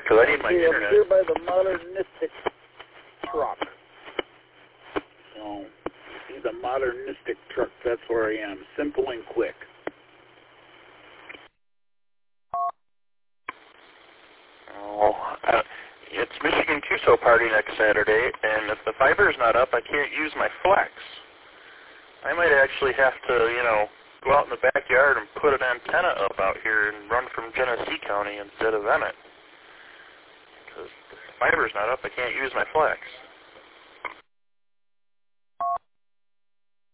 Because I need my internet. I'm here by the modernistic truck. So, see the modernistic truck, that's where I am. Simple and quick. Oh, it's Michigan QSO party next Saturday, and if the fiber's not up, I can't use my flex. I might actually have to, go out in the backyard and put an antenna up out here and run from Genesee County instead of Emmett. Because if the fiber's not up, I can't use my flex.